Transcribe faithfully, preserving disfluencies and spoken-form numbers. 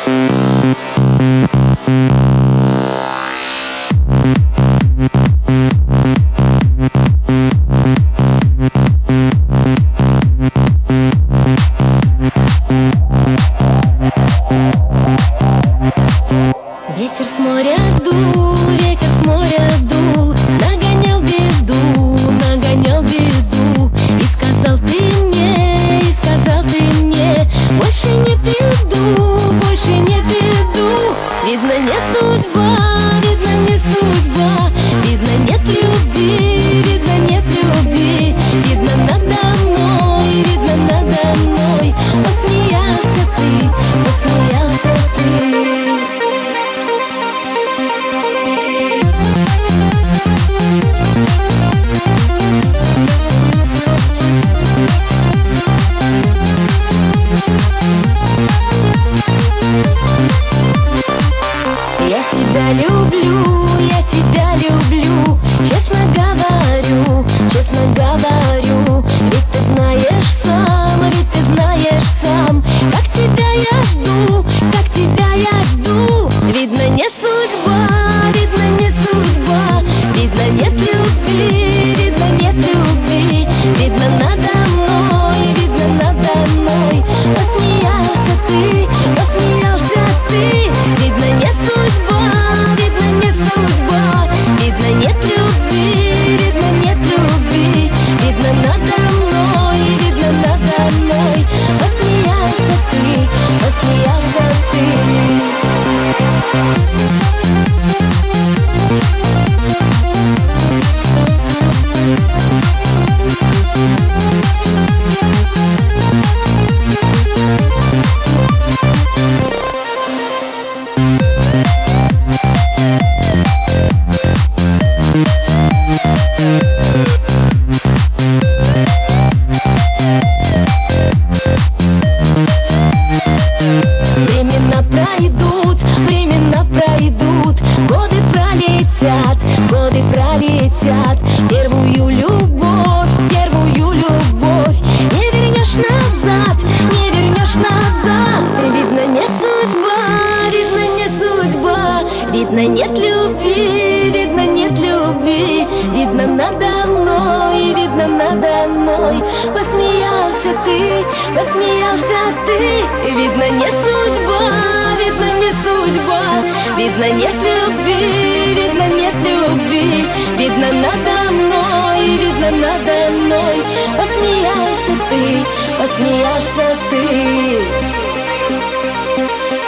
Ветер с моря дул, ветер с моря дул, нагонял беду, нагонял беду. И сказал ты мне, и сказал ты мне, больше не приду, больше не приду. Видно, не судьба, видно, не судьба, видно, нет любви, видно, нет любви. Видно, надо мной, видно, надо мной посмеялся ты, посмеялся ты. Я тебя люблю, я тебя люблю, честно говорю, честно говорю. Ведь ты знаешь сам, ведь ты знаешь сам, как тебя я жду, как тебя я жду. Видно, не судьба, видно, не судьба, видно, нет любви, видно, нет любви. Видно, надо мной, видно, надо мной посмеялся ты, посмеялся ты. Видно, не судьба, видно, не судьба, видно, нет любви, видно, нет любви. Видно, надо мной, видно, надо мной посмеялся ты, посмеялся ты. Времена пройдут, времена пройдут, годы пролетят, годы пролетят. Первую любовь, первую любовь не вернешь назад, не вернешь назад. Видно, не судьба, видно, не судьба, видно, нет любви, видно, нет любви. Видно, надо мной, видно, надо мной посмеялся ты, посмеялся ты. Видно, не судьба, видно, не судьба, видно, нет любви, видно, нет любви. Видно, надо мной, видно, надо мной посмеялся ты, посмеялся ты.